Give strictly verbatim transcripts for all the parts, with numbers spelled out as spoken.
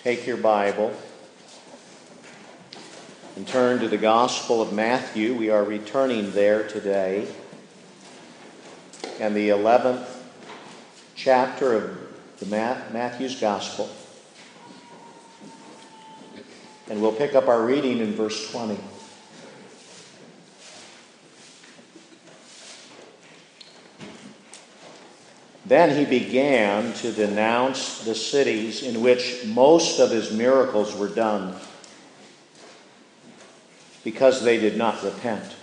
take your Bible and turn to the Gospel of Matthew. We are returning there today. And the eleventh chapter of the Matthew's Gospel. And we'll pick up our reading in verse twenty. Then he began to denounce the cities in which most of his miracles were done, because they did not repent.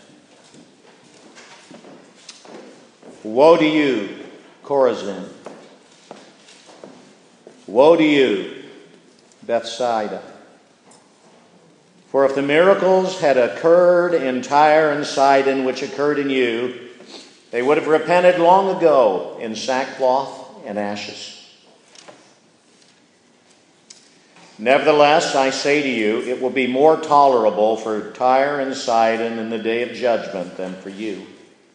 Woe to you, Chorazin! Woe to you, Bethsaida! For if the miracles had occurred in Tyre and Sidon, which occurred in you, they would have repented long ago in sackcloth and ashes. Nevertheless, I say to you, it will be more tolerable for Tyre and Sidon in the day of judgment than for you.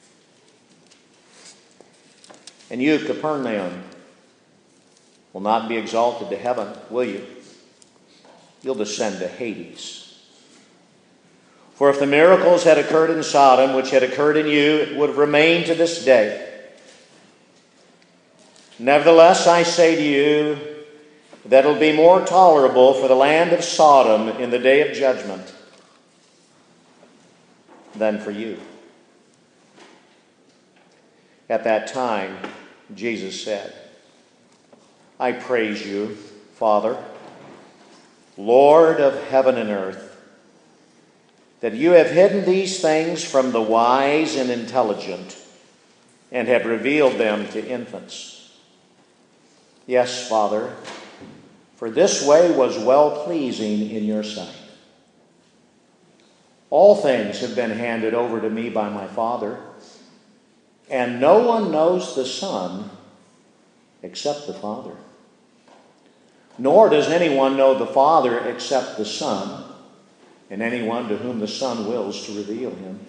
And you, Capernaum, will not be exalted to heaven, will you? You'll descend to Hades. For if the miracles had occurred in Sodom, which had occurred in you, it would have remained to this day. Nevertheless, I say to you that it will be more tolerable for the land of Sodom in the day of judgment than for you. At that time, Jesus said, I praise you, Father, Lord of heaven and earth, that you have hidden these things from the wise and intelligent and have revealed them to infants. Yes, Father, for this way was well-pleasing in your sight. All things have been handed over to me by my Father, and no one knows the Son except the Father. Nor does anyone know the Father except the Son, and anyone to whom the Son wills to reveal him.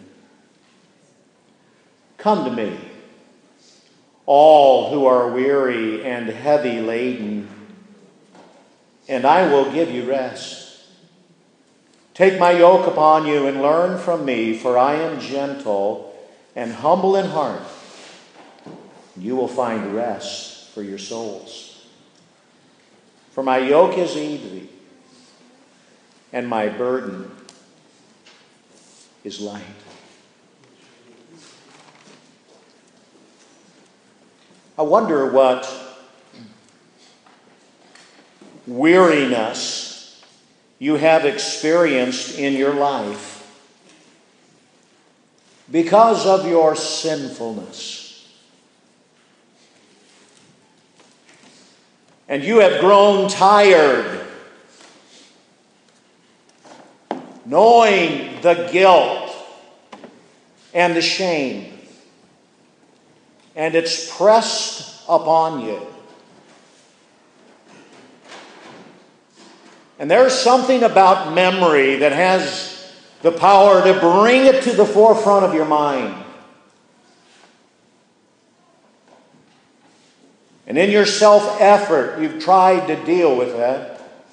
Come to me, all who are weary and heavy laden, and I will give you rest. Take my yoke upon you and learn from me, for I am gentle and humble in heart. You will find rest for your souls. For my yoke is easy, and my burden is light. I wonder what weariness you have experienced in your life because of your sinfulness. And you have grown tired knowing the guilt and the shame, and it's pressed upon you. And there's something about memory that has the power to bring it to the forefront of your mind. And in your self-effort, you've tried to deal with that.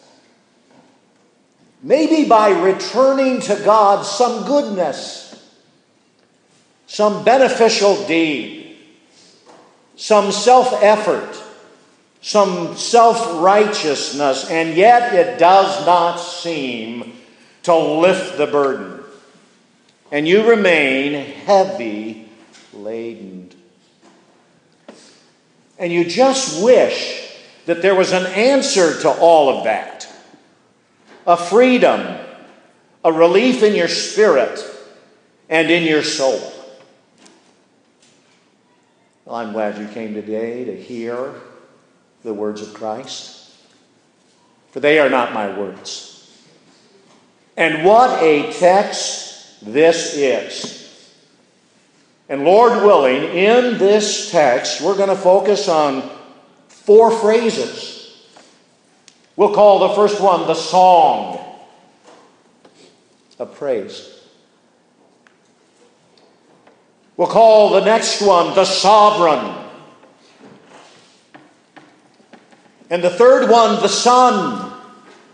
Maybe by returning to God some goodness, some beneficial deed, some self-effort, some self-righteousness, and yet it does not seem to lift the burden. And you remain heavy laden. And you just wish that there was an answer to all of that. A freedom, a relief in your spirit and in your soul. Well, I'm glad you came today to hear the words of Christ, for they are not my words. And what a text this is. And Lord willing, in this text, we're going to focus on four phrases. We'll call the first one the song of praise. We'll call the next one the sovereign. And the third one, the Son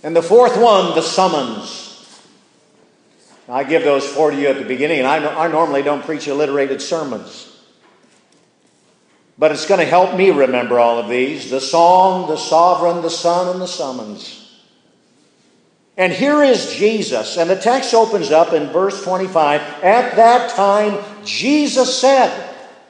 And the fourth one, the summons. I give those four to you at the beginning, and I, I normally don't preach alliterated sermons. But it's going to help me remember all of these. The song, the sovereign, the son, and the summons. And here is Jesus. And the text opens up in verse twenty-five. At that time, Jesus said.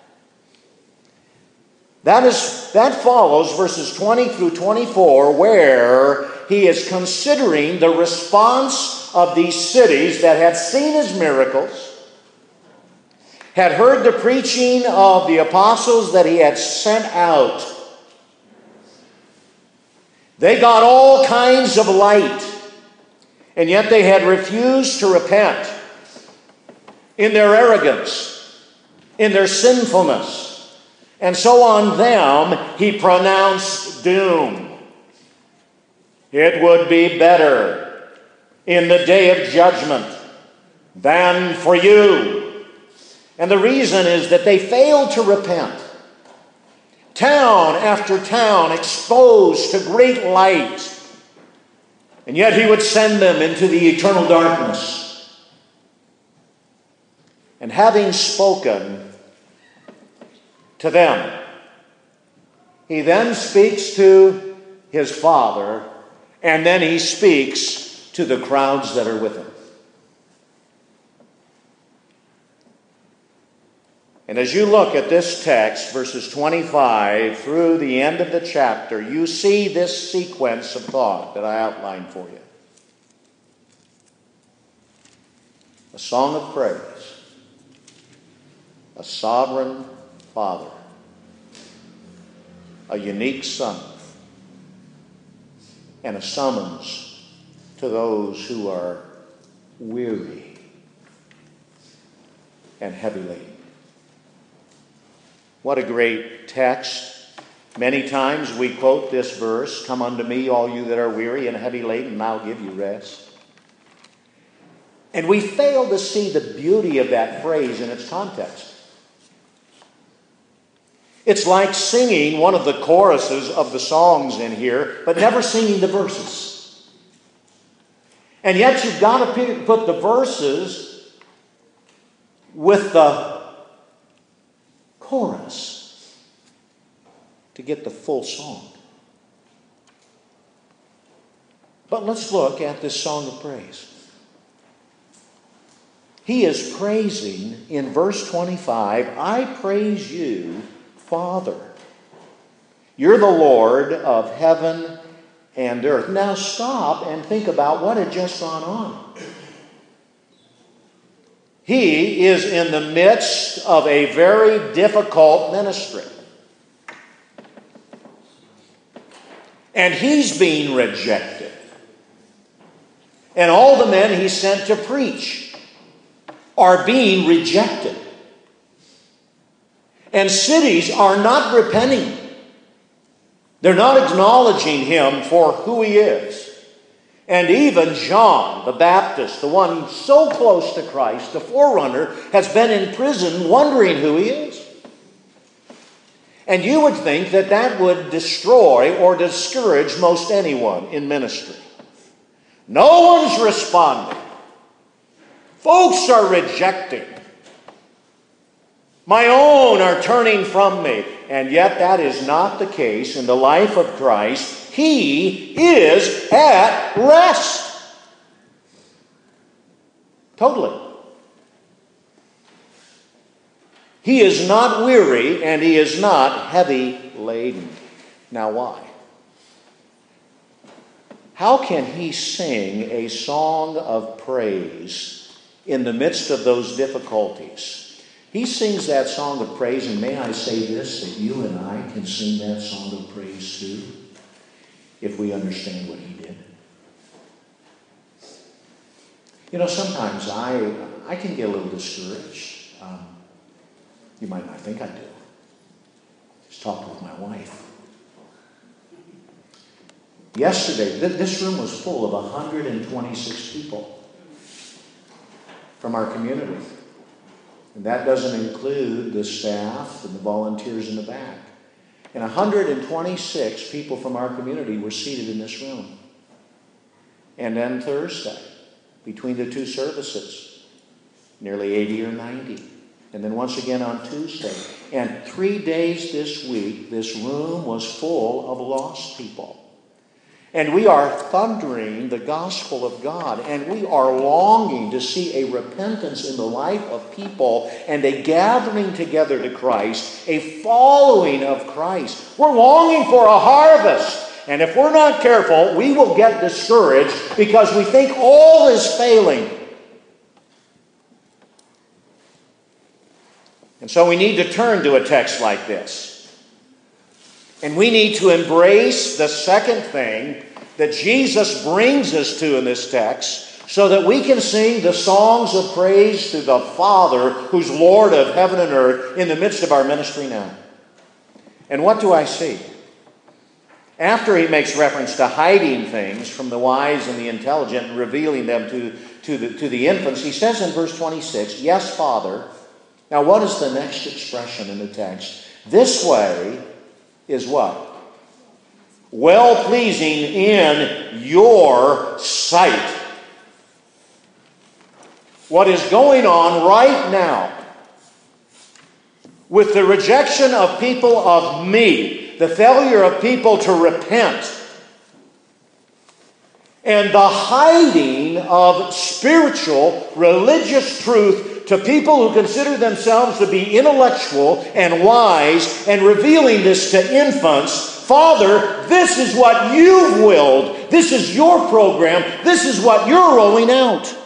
That is, that follows verses twenty through twenty-four, where he is considering the response of these cities that had seen his miracles, had heard the preaching of the apostles that he had sent out. They got all kinds of light, and yet they had refused to repent in their arrogance, in their sinfulness. And so on them he pronounced doom. It would be better in the day of judgment than for you. And the reason is that they failed to repent. Town after town exposed to great light. And yet he would send them into the eternal darkness. And having spoken to them, he then speaks to his Father, and then he speaks to the crowds that are with him. And as you look at this text, verses twenty-five through the end of the chapter, you see this sequence of thought that I outlined for you. A song of praise, a sovereign Father, a unique Son, and a summons to those who are weary and heavy laden. What a great text. Many times we quote this verse, "Come unto me, all you that are weary and heavy laden, and I'll give you rest." And we fail to see the beauty of that phrase in its context. It's like singing one of the choruses of the songs in here, but never singing the verses. And yet you've got to put the verses with the chorus to get the full song. But let's look at this song of praise. He is praising in verse twenty-five, "I praise you, Father. You're the Lord of heaven and earth." Now stop and think about what had just gone on. He is in the midst of a very difficult ministry. And he's being rejected. And all the men he sent to preach are being rejected. And cities are not repenting. They're not acknowledging him for who he is. And even John the Baptist, the one so close to Christ, the forerunner, has been in prison wondering who he is. And you would think that that would destroy or discourage most anyone in ministry. No one's responding. Folks are rejecting. My own are turning from me. And yet that is not the case in the life of Christ. He is at rest. Totally. He is not weary and he is not heavy laden. Now why? How can he sing a song of praise in the midst of those difficulties? He sings that song of praise, and may I say this, that you and I can sing that song of praise too, if we understand what he did. You know, sometimes I I can get a little discouraged. Um, you might not think I do. Just talked with my wife. Yesterday, th- this room was full of one hundred twenty-six people from our community. And that doesn't include the staff and the volunteers in the back. And one hundred twenty-six people from our community were seated in this room. And then Thursday, between the two services, nearly eighty or ninety. And then once again on Tuesday. And three days this week, this room was full of lost people. And we are thundering the gospel of God. And we are longing to see a repentance in the life of people and a gathering together to Christ, a following of Christ. We're longing for a harvest. And if we're not careful, we will get discouraged because we think all is failing. And so we need to turn to a text like this. And we need to embrace the second thing that Jesus brings us to in this text so that we can sing the songs of praise to the Father who's Lord of heaven and earth in the midst of our ministry now. And what do I see? After he makes reference to hiding things from the wise and the intelligent and revealing them to, to, the, to the infants, he says in verse twenty-six, yes, Father. Now, what is the next expression in the text? This way is what? Well-pleasing in your sight. What is going on right now with the rejection of people of me, the failure of people to repent, and the hiding of spiritual, religious truth to people who consider themselves to be intellectual and wise, and revealing this to infants. Father, this is what you've willed. This is your program. This is what you're rolling out.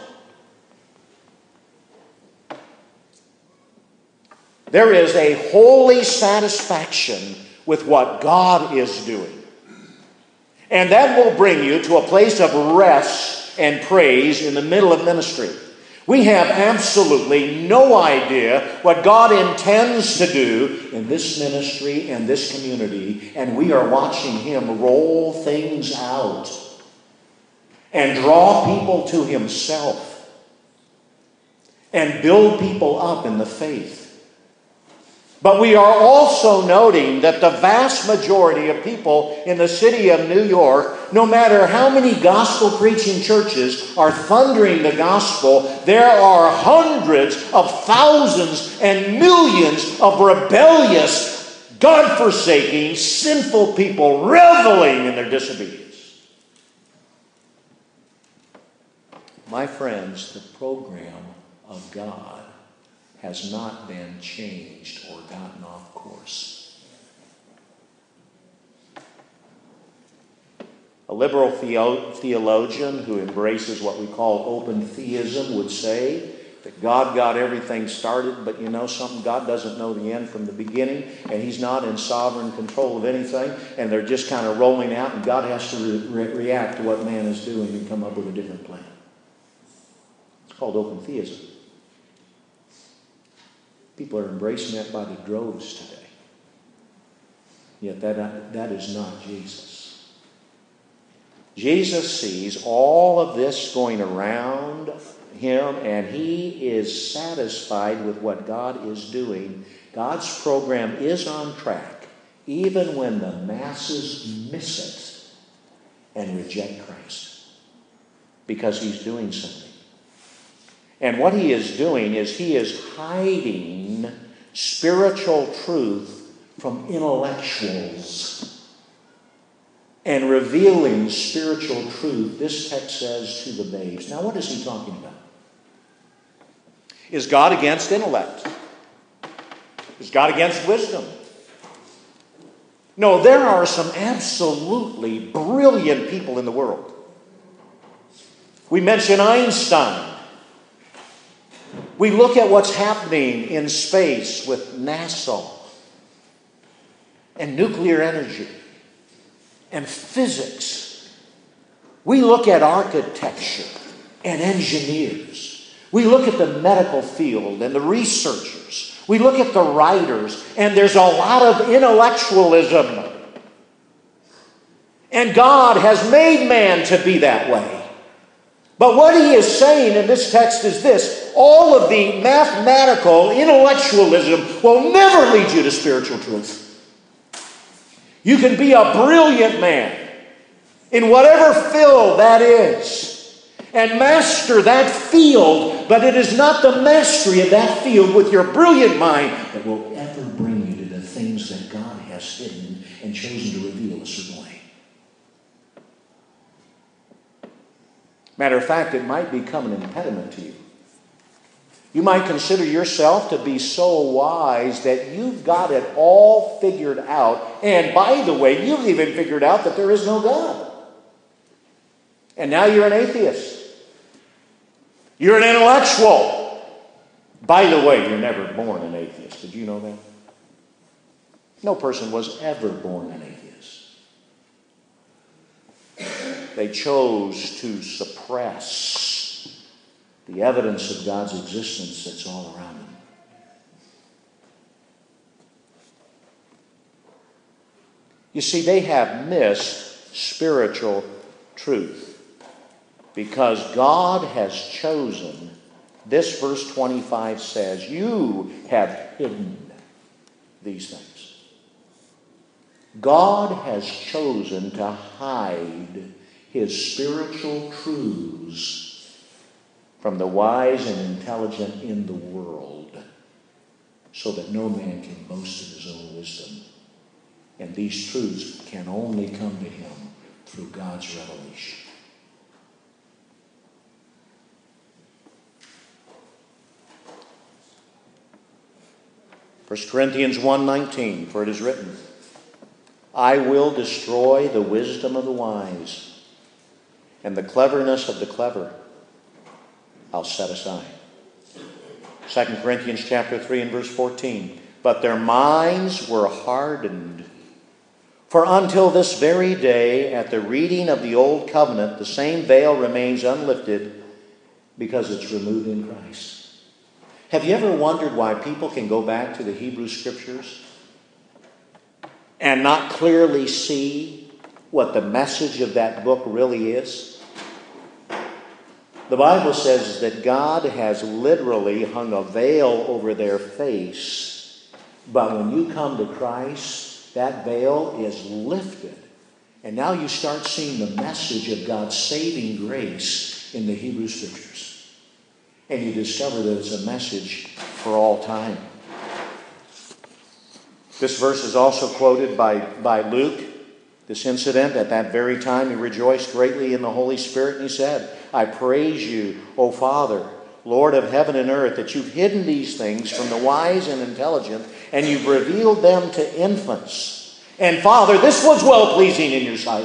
There is a holy satisfaction with what God is doing. And that will bring you to a place of rest and praise in the middle of ministry. We have absolutely no idea what God intends to do in this ministry and this community, and we are watching Him roll things out and draw people to Himself and build people up in the faith. But we are also noting that the vast majority of people in the city of New York, no matter how many gospel-preaching churches are thundering the gospel, there are hundreds of thousands and millions of rebellious, God-forsaking, sinful people reveling in their disobedience. My friends, the program of God has not been changed or gotten off course. A liberal theo- theologian who embraces what we call open theism would say that God got everything started, but you know something? God doesn't know the end from the beginning, and He's not in sovereign control of anything, and they're just kind of rolling out, and God has to re- react to what man is doing and come up with a different plan. It's called open theism. People are embracing that by the droves today. Yet that, that is not Jesus. Jesus sees all of this going around Him, and He is satisfied with what God is doing. God's program is on track, even when the masses miss it and reject Christ, because He's doing something. And what He is doing is He is hiding spiritual truth from intellectuals and revealing spiritual truth, this text says, to the babes. Now, what is He talking about? Is God against intellect? Is God against wisdom? No, there are some absolutely brilliant people in the world. We mention Einstein. We look at what's happening in space with NASA and nuclear energy and physics. We look at architecture and engineers. We look at the medical field and the researchers. We look at the writers, and there's a lot of intellectualism. And God has made man to be that way. But what He is saying in this text is this: all of the mathematical intellectualism will never lead you to spiritual truth. You can be a brilliant man, in whatever field that is, and master that field, but it is not the mastery of that field with your brilliant mind that will ever bring you to the things that God has hidden and chosen to reveal a certain way. Matter of fact, it might become an impediment to you. You might consider yourself to be so wise that you've got it all figured out. And by the way, you've even figured out that there is no God. And now you're an atheist. You're an intellectual. By the way, you're never born an atheist. Did you know that? No person was ever born an atheist. They chose to suppress the evidence of God's existence that's all around them. You see, they have missed spiritual truth because God has chosen, this verse twenty-five says, you have hidden these things. God has chosen to hide his spiritual truths from the wise and intelligent in the world, so that no man can boast of his own wisdom. And these truths can only come to him through God's revelation. First Corinthians one nineteen, for it is written, I will destroy the wisdom of the wise, and the cleverness of the clever I'll set aside. Second Corinthians chapter three and verse fourteen. But their minds were hardened. For until this very day, at the reading of the old covenant, the same veil remains unlifted because it's removed in Christ. Have you ever wondered why people can go back to the Hebrew Scriptures and not clearly see what the message of that book really is? The Bible says that God has literally hung a veil over their face. But when you come to Christ, that veil is lifted. And now you start seeing the message of God's saving grace in the Hebrew Scriptures. And you discover that it's a message for all time. This verse is also quoted by, by Luke. This incident, at that very time, he rejoiced greatly in the Holy Spirit, and he said, I praise you, O Father, Lord of heaven and earth, that you've hidden these things from the wise and intelligent, and you've revealed them to infants. And Father, this was well-pleasing in your sight.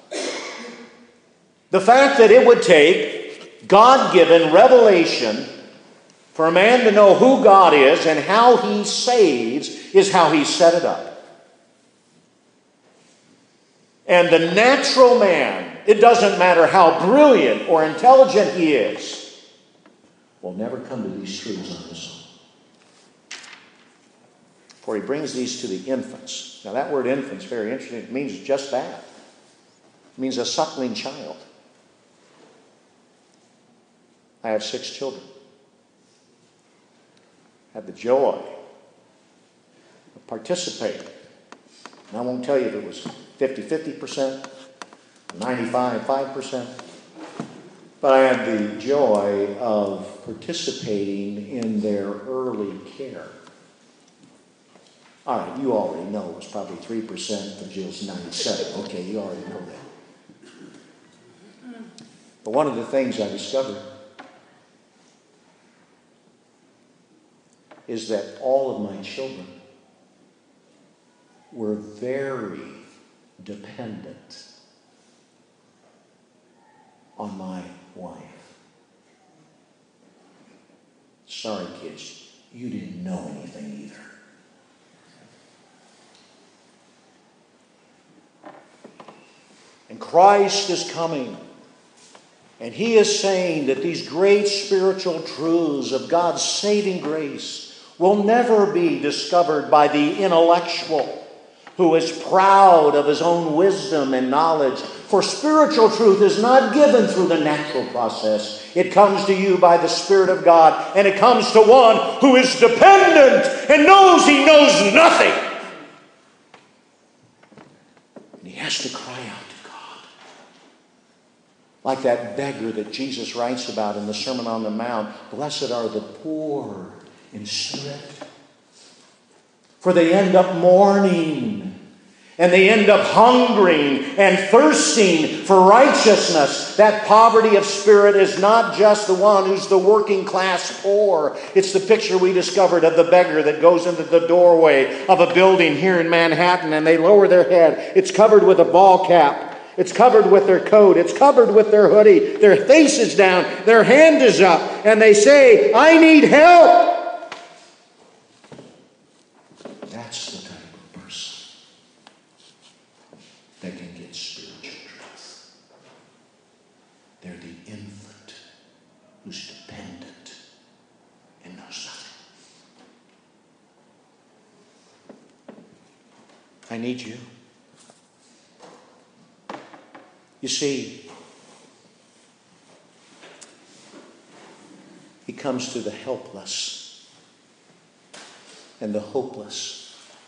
The fact that it would take God-given revelation for a man to know who God is and how he saves is how he set it up. And the natural man, it doesn't matter how brilliant or intelligent he is, will never come to these truths on his own. For he brings these to the infants. Now that word infants is very interesting. It means just that. It means a suckling child. I have six children. I had the joy of participating. And I won't tell you if it was fifty-fifty percent, ninety-five, five percent. But I had the joy of participating in their early care. All right, you already know it was probably three percent for Jill's ninety-seven. Okay, you already know that. But one of the things I discovered is that all of my children were very dependent on my wife. Sorry, kids, you didn't know anything either. And Christ is coming. And he is saying that these great spiritual truths of God's saving grace will never be discovered by the intellectual who is proud of his own wisdom and knowledge. For spiritual truth is not given through the natural process. It comes to you by the Spirit of God, and it comes to one who is dependent and knows he knows nothing. And he has to cry out to God. Like that beggar that Jesus writes about in the Sermon on the Mount. Blessed are the poor in spirit, for they end up mourning. And they end up hungering and thirsting for righteousness. That poverty of spirit is not just the one who's the working class poor. It's the picture we discovered of the beggar that goes into the doorway of a building here in Manhattan and they lower their head. It's covered with a ball cap. It's covered with their coat. It's covered with their hoodie. Their face is down. Their hand is up. And they say, I need help. That's the type of person that can get spiritual truth. They're the infant who's dependent and knows nothing. I need you. You see, he comes to the helpless and the hopeless.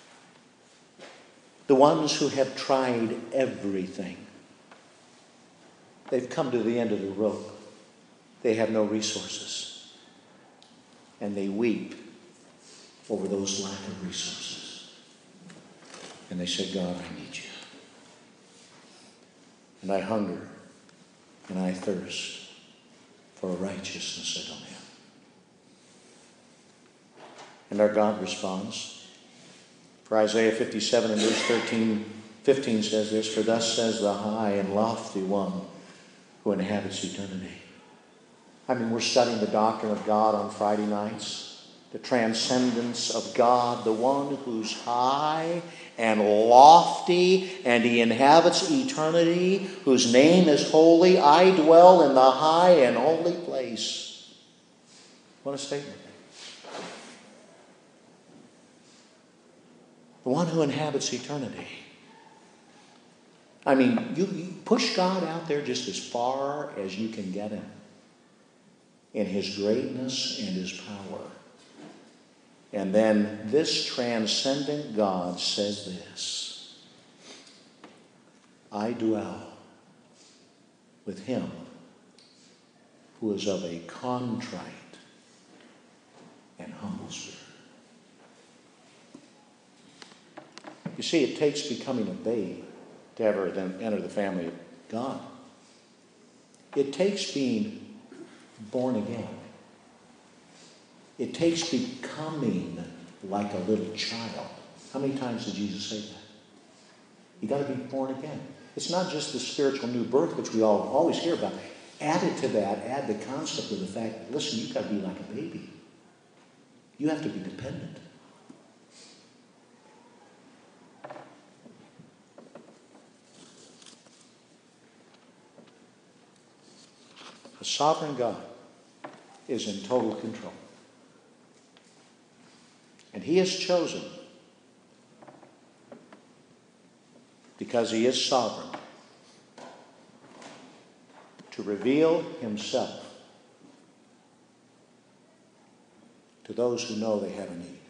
The ones who have tried everything. They've come to the end of the rope. They have no resources. And they weep over those lack of resources. And they say, God, I need you. And I hunger and I thirst for a righteousness I don't have. And our God responds. For Isaiah fifty-seven and verse thirteen, fifteen says this, for thus says the high and lofty one who inhabits eternity. I mean, we're studying the doctrine of God on Friday nights. The transcendence of God, the one who's high and lofty, and he inhabits eternity, whose name is holy. I dwell in the high and holy place. What a statement. The one who inhabits eternity. I mean, you, you push God out there just as far as you can get him in his greatness and his power. And then this transcendent God says this, I dwell with him who is of a contrite and humble spirit. You see, it takes becoming a babe to ever then enter the family of God. It takes being born again. It takes becoming like a little child. How many times did Jesus say that? You got to be born again. It's not just the spiritual new birth, which we all always hear about. Added to that, add the concept of the fact that, listen, you've got to be like a baby. You have to be dependent. A sovereign God is in total control. And he has chosen, because he is sovereign, to reveal himself to those who know they have a need.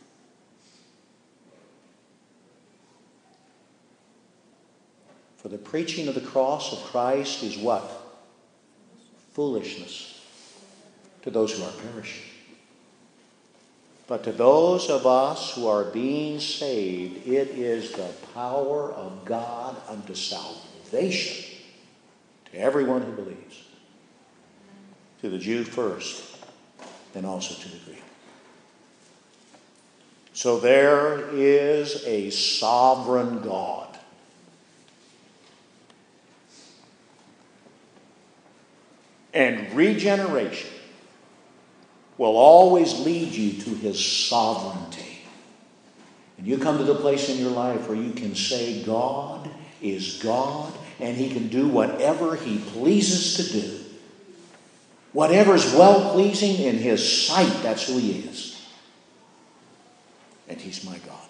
For the preaching of the cross of Christ is what? Foolishness to those who are perishing. But to those of us who are being saved, it is the power of God unto salvation to everyone who believes. To the Jew first, then also to the Greek. So there is a sovereign God. And regeneration will always lead you to his sovereignty. And you come to the place in your life where you can say, God is God, and he can do whatever he pleases to do. Whatever is well-pleasing in his sight, that's who he is. And he's my God.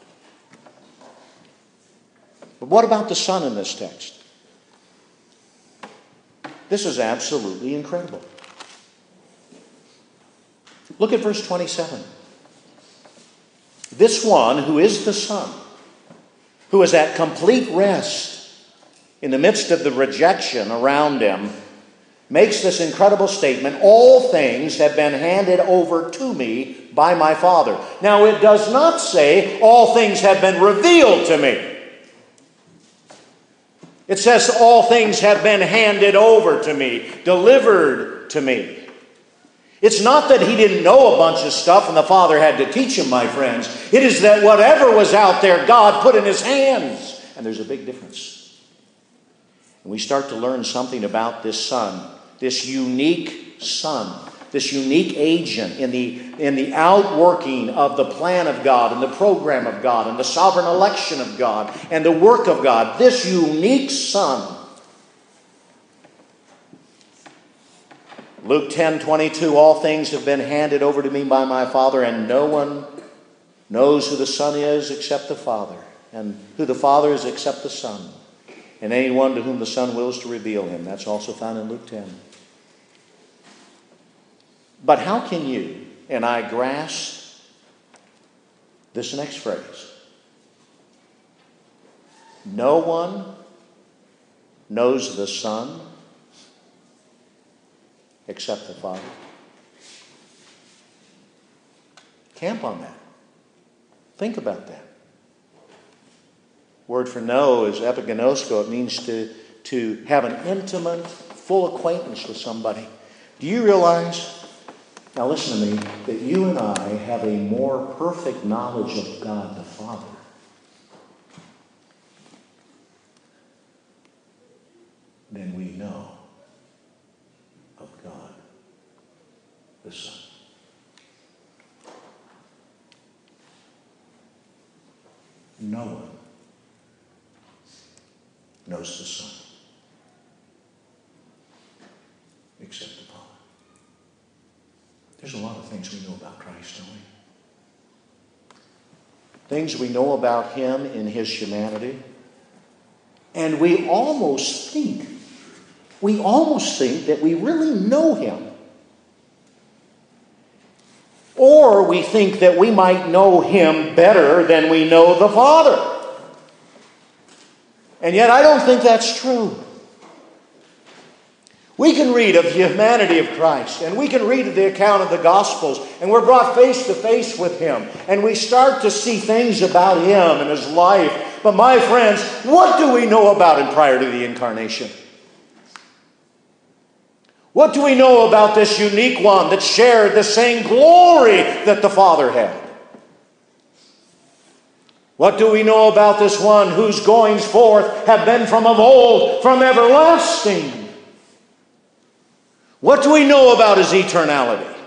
But what about the Son in this text? This is absolutely incredible. Look at verse twenty-seven. This one who is the Son, who is at complete rest in the midst of the rejection around him, makes this incredible statement, all things have been handed over to me by my Father. Now, it does not say all things have been revealed to me. It says all things have been handed over to me, delivered to me. It's not that he didn't know a bunch of stuff and the Father had to teach him, my friends. It is that whatever was out there, God put in his hands. And there's a big difference. And we start to learn something about this Son, this unique Son, this unique agent in the, in the outworking of the plan of God and the program of God and the sovereign election of God and the work of God. This unique Son. Luke ten twenty-two, all things have been handed over to me by my Father, and no one knows who the Son is except the Father, and who the Father is except the Son, and anyone to whom the Son wills to reveal him. That's also found in Luke ten. But how can you and I grasp this next phrase? No one knows the Son except the Father. Camp on that. Think about that. Word for know is epiginosko. It means to, to have an intimate, full acquaintance with somebody. Do you realize, now listen to me, that you and I have a more perfect knowledge of God the Father than we know of God the Son. No one knows the Son except the Father. There's a lot of things we know about Christ, don't we? Things we know about him in his humanity. And we almost think, we almost think that we really know him. Or we think that we might know him better than we know the Father. And yet I don't think that's true. We can read of the humanity of Christ, and we can read of the account of the Gospels, and we're brought face to face with him, and we start to see things about him and his life. But my friends, what do we know about him prior to the incarnation? What do we know about this unique one that shared the same glory that the Father had? What do we know about this one whose goings forth have been from of old, from everlasting? What do we know about his eternality?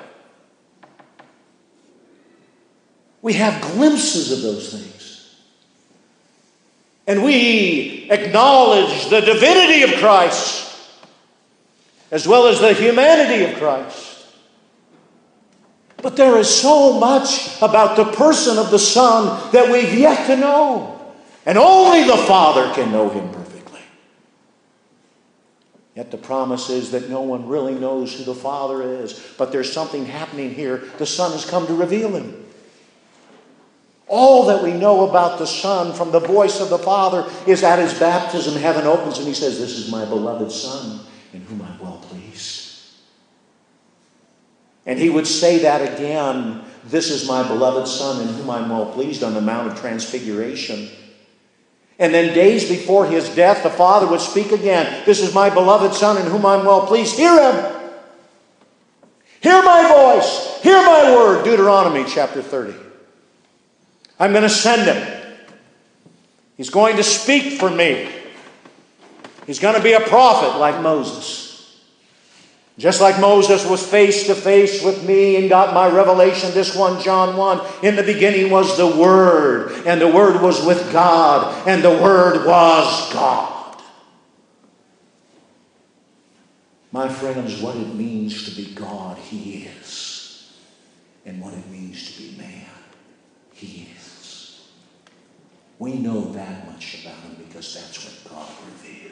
We have glimpses of those things. And we acknowledge the divinity of Christ as well as the humanity of Christ. But there is so much about the person of the Son that we've yet to know. And only the Father can know him perfectly. Yet the promise is that no one really knows who the Father is. But there's something happening here. The Son has come to reveal him. All that we know about the Son from the voice of the Father is at his baptism, heaven opens and he says, "This is my beloved Son, in whom I'm well pleased." And he would say that again, "This is my beloved Son, in whom I'm well pleased," on the Mount of Transfiguration. And then days before his death, the Father would speak again, "This is my beloved Son, in whom I'm well pleased. Hear him. Hear my voice. Hear my word." Deuteronomy chapter thirty. I'm going to send him. He's going to speak for me. He's going to be a prophet like Moses. Just like Moses was face to face with me and got my revelation, this one, John one, in the beginning was the Word, and the Word was with God, and the Word was God. My friends, what it means to be God, he is. And what it means to be man, he is. We know that much about him because that's what God revealed.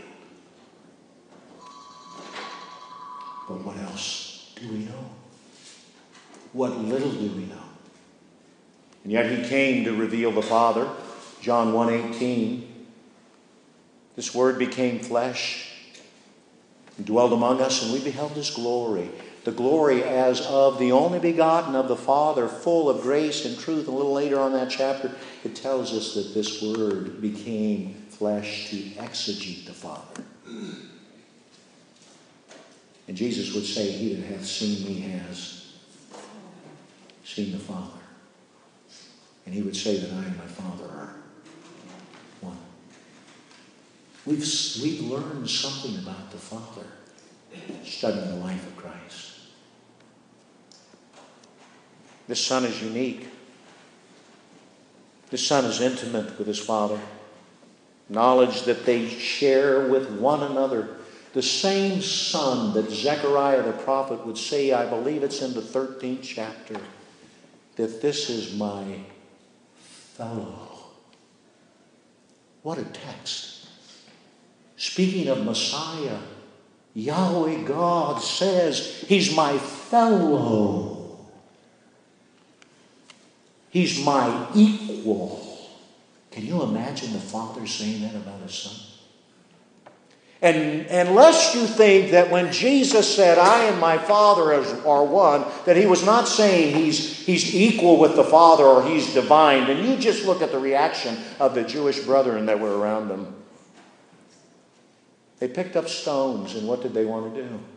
But what else do we know? What little do we know? And yet he came to reveal the Father. John one eighteen. This Word became flesh He dwelled among us, and we beheld his glory. The glory as of the only begotten of the Father, full of grace and truth. A little later on in that chapter, it tells us that this Word became flesh to exegete the Father. And Jesus would say, he that hath seen me has seen the Father. And he would say that I and my Father are one. We've, we've learned something about the Father studying the life of Christ. This Son is unique. This Son is intimate with his Father. Knowledge that they share with one another. The same Son that Zechariah the prophet would say, I believe it's in the thirteenth chapter, that this is my fellow. What a text. Speaking of Messiah, Yahweh God says, he's my fellow. He's my equal. Can you imagine the Father saying that about his Son? And unless you think that when Jesus said, I and my Father are one, that he was not saying he's, he's equal with the Father or he's divine, then you just look at the reaction of the Jewish brethren that were around them. They picked up stones, and what did they want to do?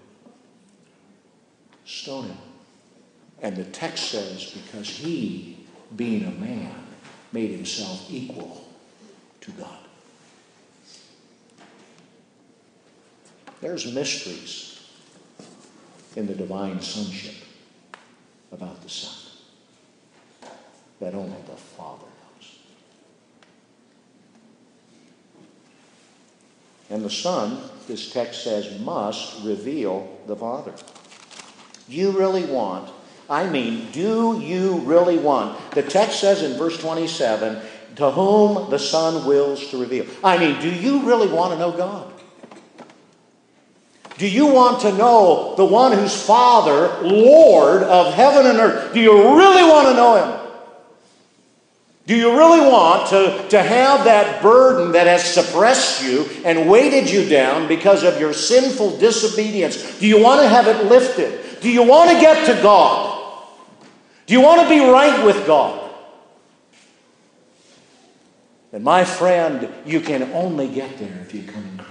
Stone him. And the text says, because he, being a man, made himself equal to God. There's mysteries in the divine sonship about the Son that only the Father knows. And the Son, this text says, must reveal the Father. Do you really want, I mean, do you really want, the text says in verse twenty-seven, to whom the Son wills to reveal. I mean, do you really want to know God? Do you want to know the one who's Father, Lord of heaven and earth? Do you really want to know him? Do you really want to, to have that burden that has suppressed you and weighted you down because of your sinful disobedience? Do you want to have it lifted? Do you want to get to God? Do you want to be right with God? And my friend, you can only get there if you come in Christ.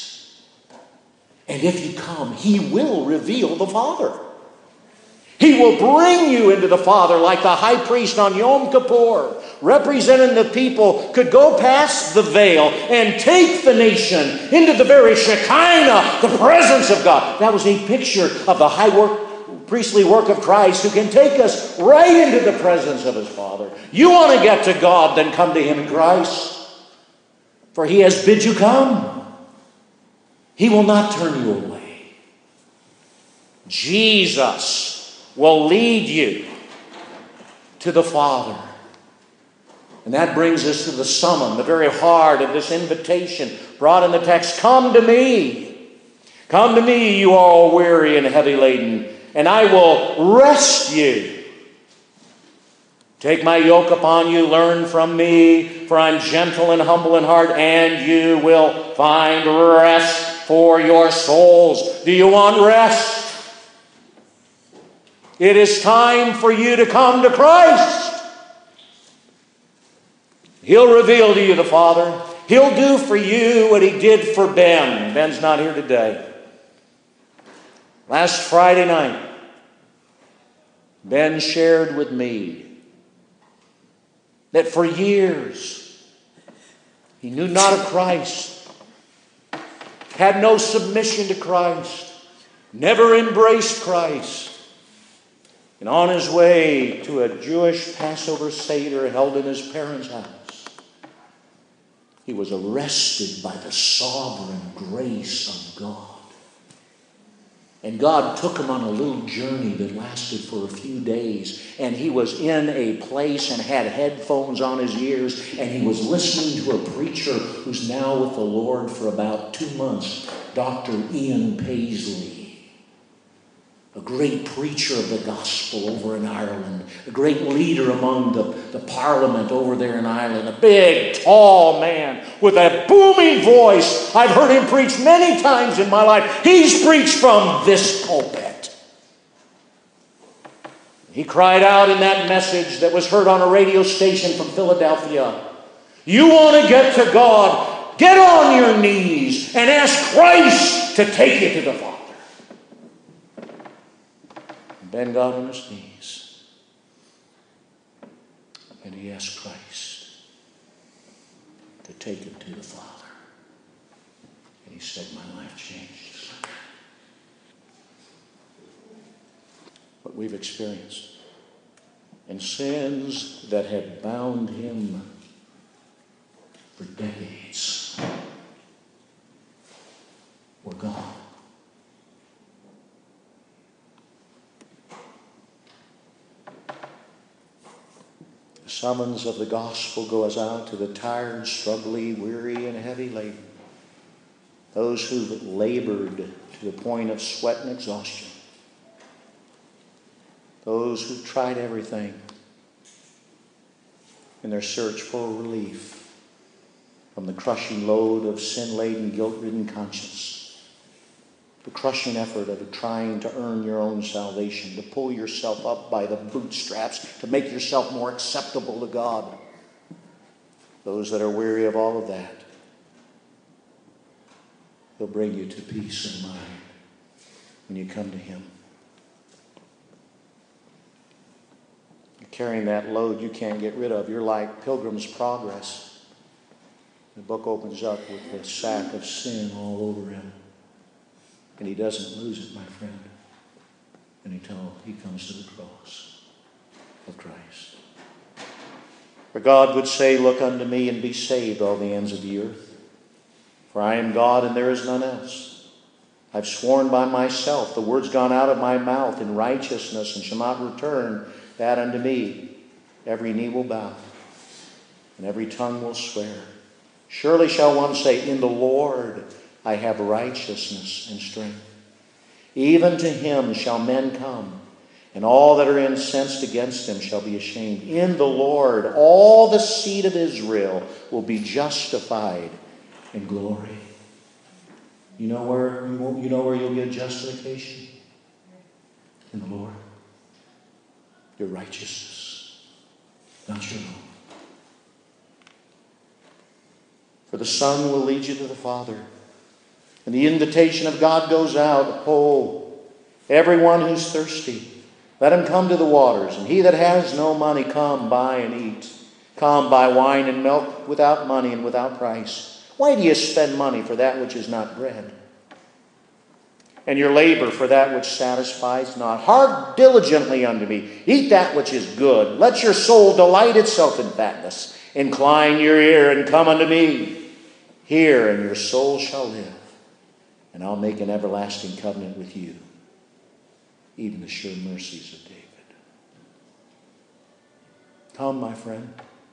And if you come, he will reveal the Father. He will bring you into the Father like the high priest on Yom Kippur, representing the people, could go past the veil and take the nation into the very Shekinah, the presence of God. That was a picture of the high work, priestly work of Christ, who can take us right into the presence of his Father. You want to get to God, then come to him in Christ. For he has bid you come. He will not turn you away. Jesus will lead you to the Father. And that brings us to the summum, the very heart of this invitation brought in the text. Come to me. Come to me, you all weary and heavy laden, and I will rest you. Take my yoke upon you, learn from me, for I'm gentle and humble in heart, and you will find rest for your souls. Do you want rest? It is time for you to come to Christ. He'll reveal to you the Father. He'll do for you what he did for Ben. Ben's not here today. Last Friday night, Ben shared with me that for years he knew not of Christ, had no submission to Christ, never embraced Christ. And on his way to a Jewish Passover Seder held in his parents' house, he was arrested by the sovereign grace of God. And God took him on a little journey that lasted for a few days. And he was in a place and had headphones on his ears. And he was listening to a preacher who's now with the Lord for about two months, Doctor Ian Paisley, a great preacher of the gospel over in Ireland, a great leader among the, the parliament over there in Ireland, a big, tall man with a booming voice. I've heard him preach many times in my life. He's preached from this pulpit. He cried out in that message that was heard on a radio station from Philadelphia, "You want to get to God, get on your knees and ask Christ to take you to the Father." Ben got on his knees and he asked Christ to take him to the Father. And he said, "My life changed." What we've experienced and sins that had bound him for decades were gone. The summons of the gospel goes out to the tired, struggling, weary, and heavy laden. Those who've labored to the point of sweat and exhaustion. Those who've tried everything in their search for relief from the crushing load of sin-laden, guilt-ridden conscience. The crushing effort of trying to earn your own salvation, to pull yourself up by the bootstraps, to make yourself more acceptable to God. Those that are weary of all of that, He'll bring you to peace of mind when you come to Him. You're carrying that load you can't get rid of. You're like Pilgrim's Progress. The book opens up with a sack of sin all over him. And he doesn't lose it, my friend, until he comes to the cross of Christ. For God would say, "Look unto me and be saved, all the ends of the earth. For I am God and there is none else. I've sworn by myself, the word's gone out of my mouth in righteousness and shall not return that unto me. Every knee will bow and every tongue will swear. Surely shall one say, in the Lord I have righteousness and strength. Even to him shall men come, and all that are incensed against him shall be ashamed. In the Lord all the seed of Israel will be justified in glory." You know where you know where you'll get justification? In the Lord. Your righteousness, not your own. For the Son will lead you to the Father. And the invitation of God goes out, "Oh, everyone who's thirsty, let him come to the waters. And he that has no money, come, buy and eat. Come, buy wine and milk without money and without price. Why do you spend money for that which is not bread? And your labor for that which satisfies not? Hearken diligently unto me. Eat that which is good. Let your soul delight itself in fatness. Incline your ear and come unto me. Hear, and your soul shall live. And I'll make an everlasting covenant with you, even the sure mercies of David." Come, my friend.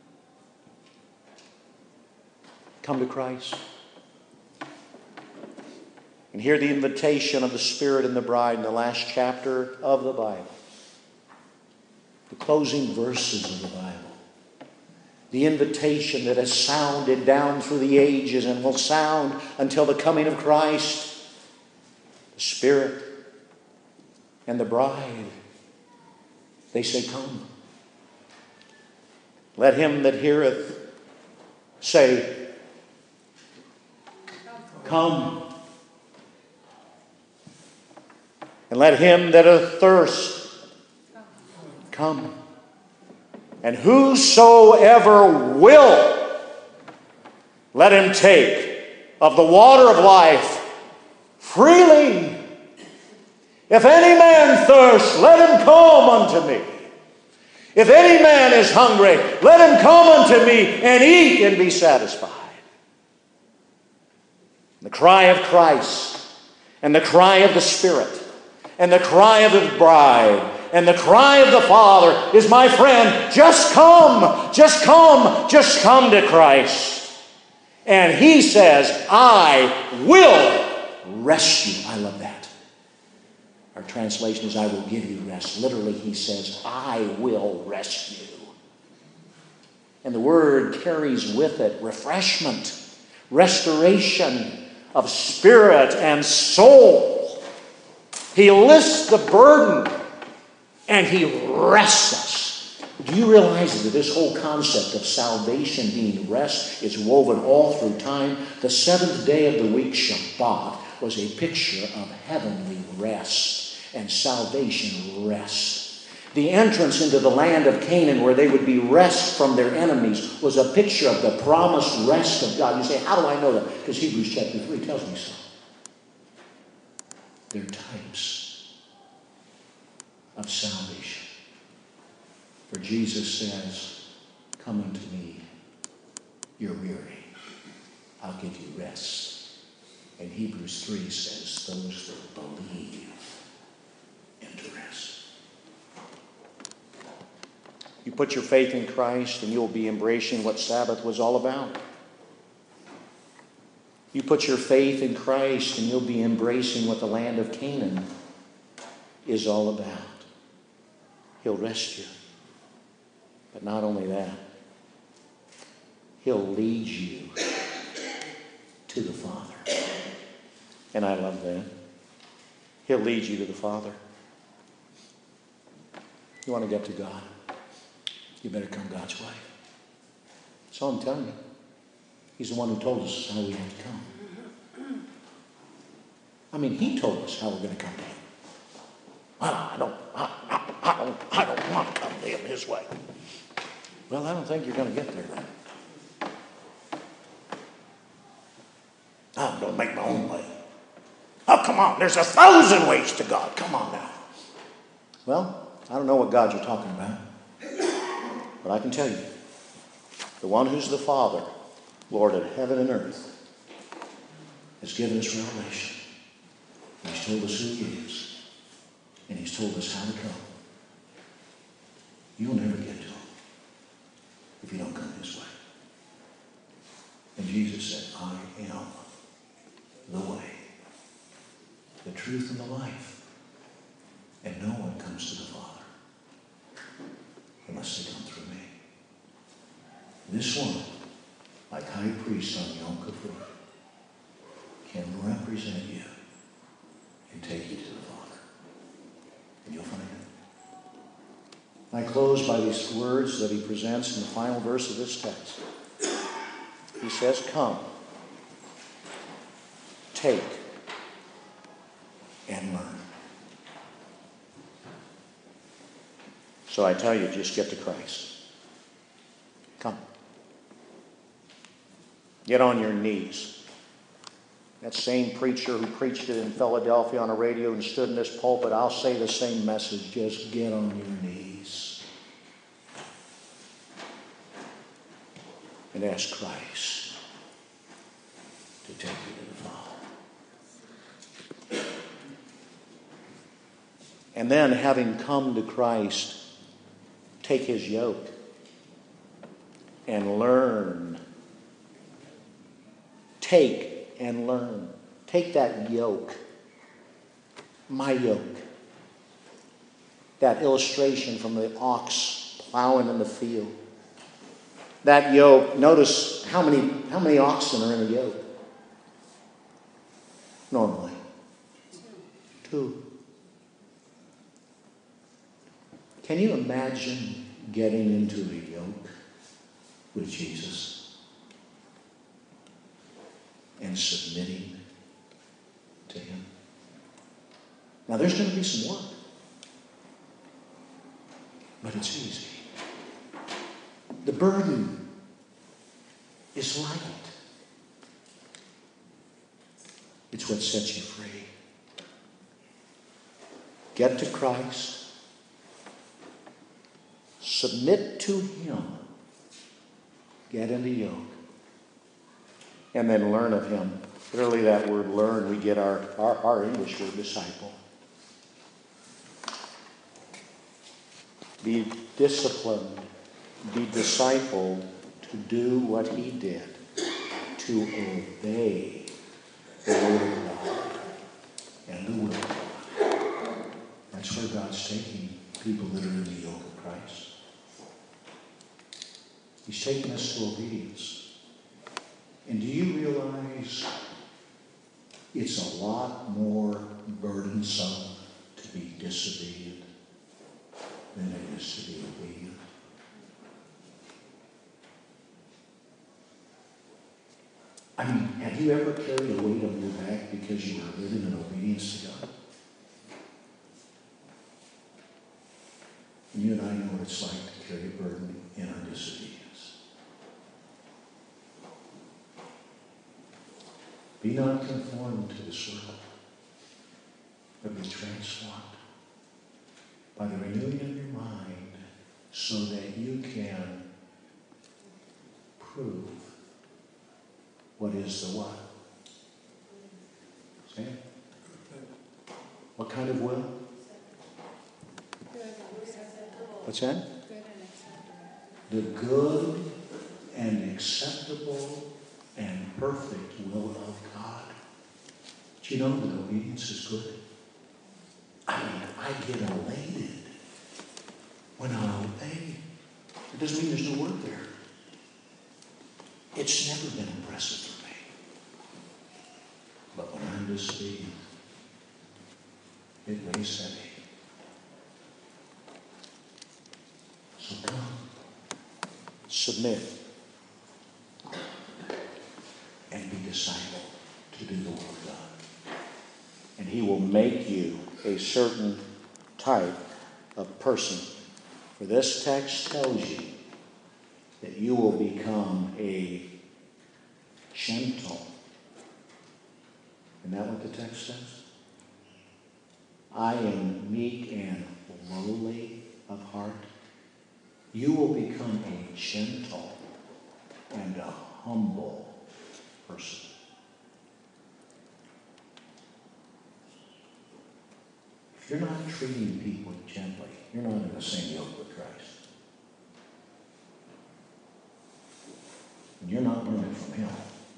Come to Christ. And hear the invitation of the Spirit and the bride in the last chapter of the Bible. The closing verses of the Bible. The invitation that has sounded down through the ages and will sound until the coming of Christ. The Spirit and the bride, they say, "Come." Let him that heareth say, "Come." And let him that hath thirst come. And whosoever will, let him take of the water of life freely. If any man thirst, let him come unto me. If any man is hungry, let him come unto me and eat and be satisfied. The cry of Christ and the cry of the Spirit and the cry of the bride and the cry of the Father is, my friend, just come, just come, just come to Christ. And He says, I will rescue. I love that. Our translation is, I will give you rest. Literally, he says, I will rescue. And the word carries with it refreshment, restoration of spirit and soul. He lifts the burden and he rests us. Do you realize that this whole concept of salvation being rest is woven all through time? The seventh day of the week, Shabbat, was a picture of heavenly rest and salvation rest. The entrance into the land of Canaan, where they would be rest from their enemies, was a picture of the promised rest of God. You say, how do I know that? Because Hebrews chapter three tells me so. They're types of salvation. For Jesus says, come unto me, you're weary, I'll give you rest. And Hebrews three says, those that believe into rest. You put your faith in Christ and you'll be embracing what Sabbath was all about. You put your faith in Christ and you'll be embracing what the land of Canaan is all about. He'll rest you. But not only that, He'll lead you to the Father. And I love that. He'll lead you to the Father. You want to get to God? You better come God's way. That's all I'm telling you. He's the one who told us how we have to come. I mean, He told us how we're going to come to Him. Well, I don't, I, I, I don't, I don't want to come to Him His way. Well, I don't think you're going to get there then. I'm going to make my own way. Oh, come on. There's a thousand ways to God. Come on now. Well, I don't know what God you're talking about. But I can tell you, the one who's the Father, Lord of heaven and earth, has given us revelation. He's told us who He is. And He's told us how to come. You'll never get to Him if you don't come His way. And Jesus said, I am the way, the truth, and the life. And no one comes to the Father unless they come through me. This one, like high priest on Yom Kippur, can represent you and take you to the Father. And you'll find it. I close by these words that he presents in the final verse of this text. He says, come, take, and learn. So I tell you, just get to Christ. Come. Get on your knees. That same preacher who preached it in Philadelphia on a radio and stood in this pulpit, I'll say the same message. Just get on your knees. And ask Christ to take you to the Father. And then, having come to Christ, take His yoke and learn. Take and learn. Take that yoke, my yoke, that illustration from the ox plowing in the field. That yoke, notice how many, how many oxen are in a yoke? Normally. Two. Can you imagine getting into a yoke with Jesus and submitting to Him? Now, there's going to be some work, but it's easy. The burden is light. It's what sets you free. Get to Christ. Submit to Him. Get in the yoke. And then learn of Him. Literally that word learn, we get our, our, our English word disciple. Be disciplined. Be discipled to do what He did. To obey the Word of God. And the Word of God where God's taking people that are in the yoke of Christ. He's taking us to obedience. And do you realize it's a lot more burdensome to be disobedient than it is to be obedient? I mean, have you ever carried a weight on your back because you were living in obedience to God? And you and I know what it's like to carry a burden in our disobedience. Be not conformed to this world, but be transformed by the renewing of your mind so that you can prove what is the what? Say it. What kind of will? What's that? The good and acceptable and perfect will of God. Do you know that obedience is good? I mean, I get elated when I obey. It doesn't mean there's no work there. It's never been impressive for me. But when I'm disobedient, it weighs heavy. So come, submit, and be discipled to do the will of God. And He will make you a certain type of person. For this text tells you that you will become a gentle. Isn't that what the text says? I am meek and lowly of heart. You will become a gentle and a humble person. If you're not treating people gently, you're not in the same yoke with Christ. And you're not learning from Him.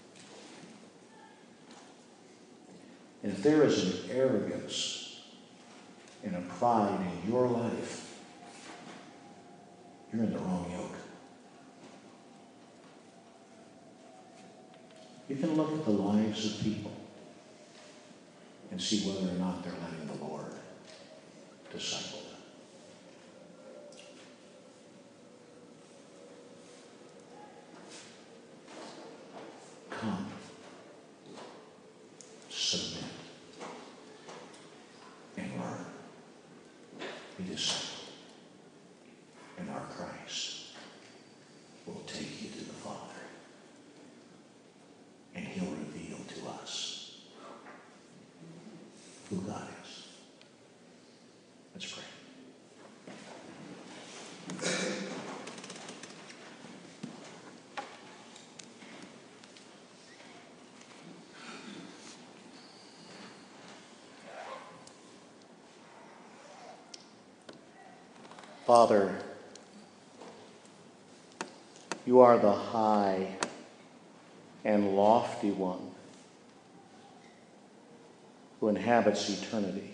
And if there is an arrogance and a pride in your life, you're in the wrong yoke. You can look at the lives of people and see whether or not they're letting the Lord disciple them. Come, submit, and learn. Be discipled. And our Christ will take you to the Father. And He'll reveal to us who God is. Let's pray. Father, You are the high and lofty one who inhabits eternity,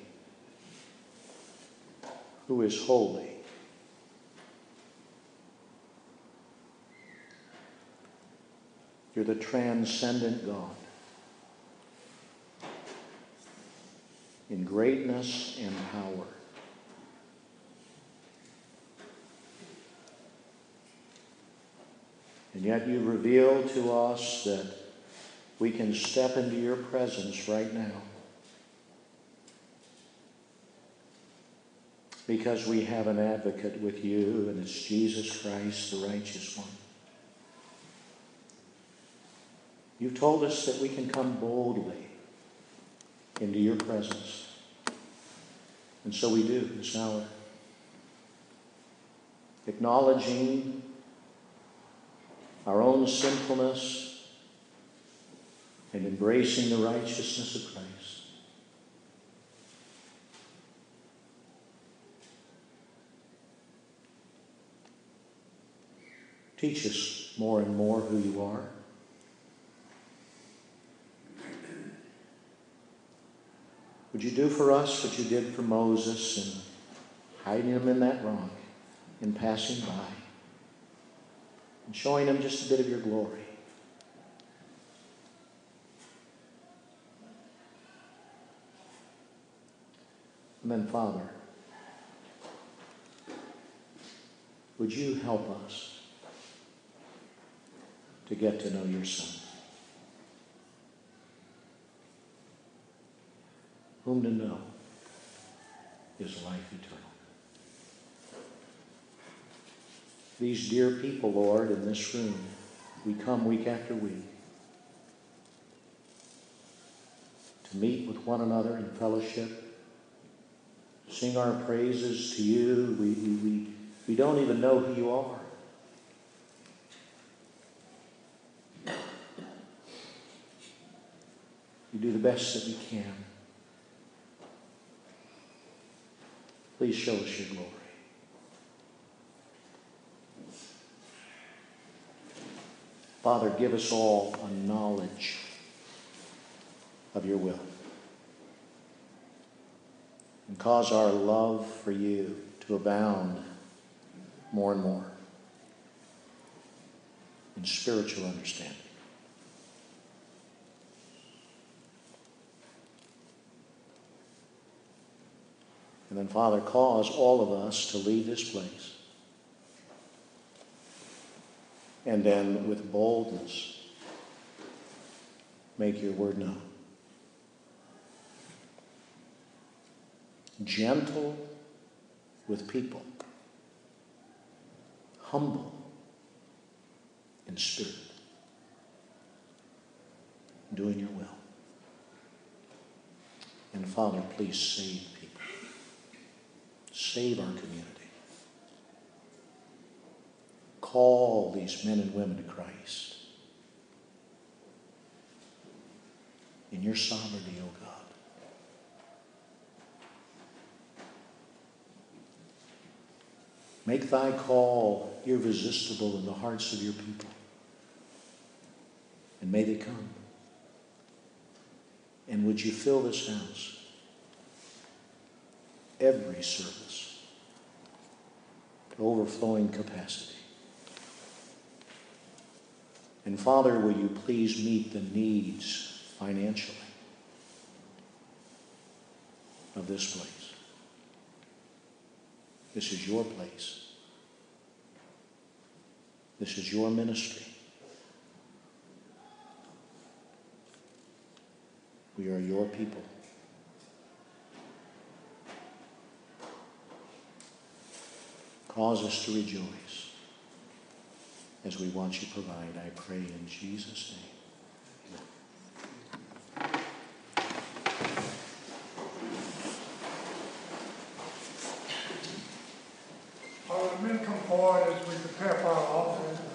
who is holy. You're the transcendent God in greatness and power. And yet you reveal to us that we can step into your presence right now because we have an advocate with you, and it's Jesus Christ, the righteous one. You've told us that we can come boldly into your presence. And so we do this hour, acknowledging our own sinfulness and embracing the righteousness of Christ. Teach us more and more who you are. Would you do for us what you did for Moses and hiding them in that rock and passing by and showing them just a bit of your glory. And then, Father, would you help us to get to know your Son, whom to know is life eternal. These dear people, Lord, in this room, we come week after week to meet with one another in fellowship, sing our praises to you. We, we, we, we don't even know who you are. We do the best that we can. Please show us your glory. Father, give us all a knowledge of your will. And cause our love for you to abound more and more in spiritual understanding. And then, Father, cause all of us to leave this place and then with boldness make your word known. Gentle with people, humble in spirit, doing your will. And Father, please save people. Save our community. Call these men and women to Christ. In your sovereignty, O God. Make thy call irresistible in the hearts of your people. And may they come. And would you fill this house, every service, to overflowing capacity. And Father, will you please meet the needs financially of this place. This is your place. This is your ministry. We are your people. Cause us to rejoice as we watch you provide. I pray in Jesus' name. Amen. All the men come forward as we prepare for our offering.